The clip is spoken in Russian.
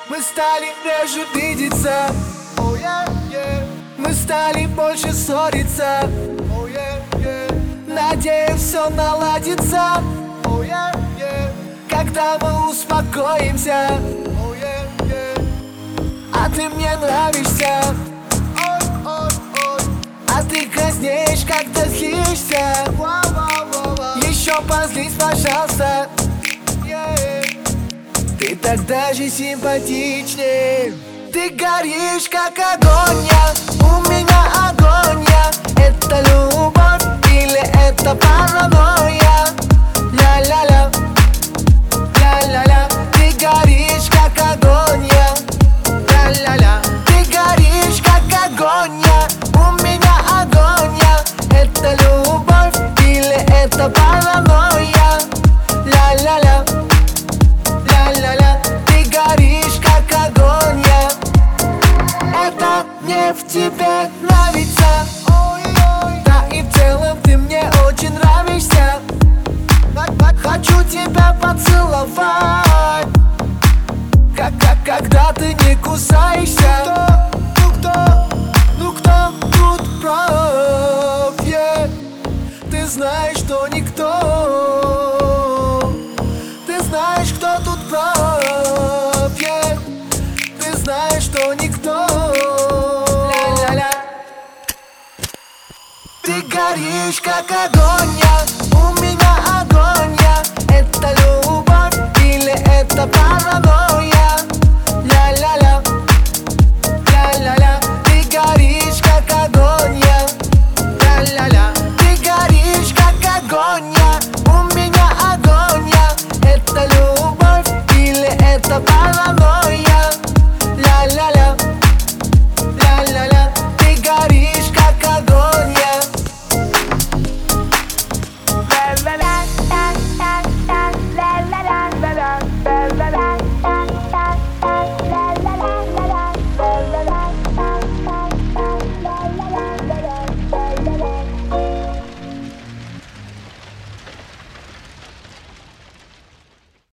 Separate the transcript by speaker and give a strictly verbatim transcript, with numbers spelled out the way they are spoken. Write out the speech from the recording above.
Speaker 1: Мы стали реже видеться, oh, yeah, yeah. Мы стали больше ссориться, oh, yeah, yeah. Надеюсь, все наладится, oh, yeah, yeah. Когда мы успокоимся, oh, yeah, yeah. А ты мне нравишься, ой, ой, ой. А ты краснеешь, когда злишься, wow, wow, wow, wow. Еще позлись, пожалуйста, yeah. Ты так даже симпатичнее. Ты горишь, как огонь, я, у меня огонь, я. Это любовь или это паранойя? Ля-ля-ля, ля-ля-ля. Ты горишь, как огонь, я, ля-ля-ля. Ты горишь, как огонь, я, у меня огонь, я. Это любовь или это паранойя? Ля-ля-ля, ля-ля-ля. Ты горишь, как огонь, я. Это мне в тебе нравится, ой-ой. Да и в целом ты мне очень нравишься. Хочу тебя поцеловать, как, как, когда ты не кусаешься. Ну кто, ну кто, ну кто тут прав, yeah. Ты знаешь, что никто. Ты знаешь, кто тут прав, yeah. Ты знаешь, что никто. Ля-ля-ля. Ты горишь, как огонь, я, у меня огонь, я. Это любовь или это паранойя? Ля-ля-ля, ля-ля-ля. Ты горишь, как огонь, я, ля-ля-ля. Ты горишь, как огонь, я, у меня огонь, я. Это любовь или это паранойя?